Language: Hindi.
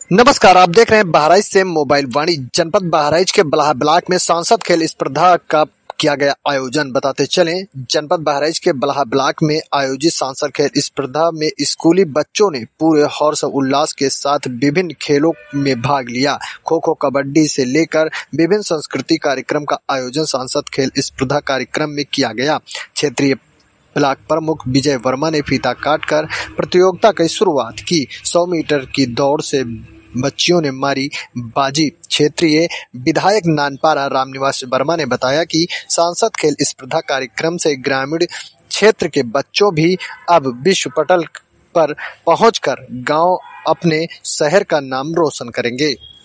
नमस्कार, आप देख रहे हैं बहराइच से मोबाइल वाणी। जनपद बहराइच के बलहा ब्लॉक में सांसद खेल स्पर्धा का किया गया आयोजन। बताते चलें, जनपद बहराइच के बलहा ब्लॉक में आयोजित सांसद खेल स्पर्धा में स्कूली बच्चों ने पूरे हर्ष उल्लास के साथ विभिन्न खेलों में भाग लिया। खो खो, कबड्डी से लेकर विभिन्न संस्कृति कार्यक्रम का आयोजन सांसद खेल स्पर्धा कार्यक्रम में किया गया। क्षेत्रीय ब्लॉक प्रमुख विजय वर्मा ने फीता काटकर प्रतियोगिता की शुरुआत की। 100 मीटर की दौड़ से बच्चियों ने मारी बाजी। क्षेत्रीय विधायक नानपारा रामनिवास वर्मा ने बताया कि सांसद खेल स्पर्धा कार्यक्रम से ग्रामीण क्षेत्र के बच्चों भी अब विश्व पटल पर पहुंचकर गांव अपने शहर का नाम रोशन करेंगे।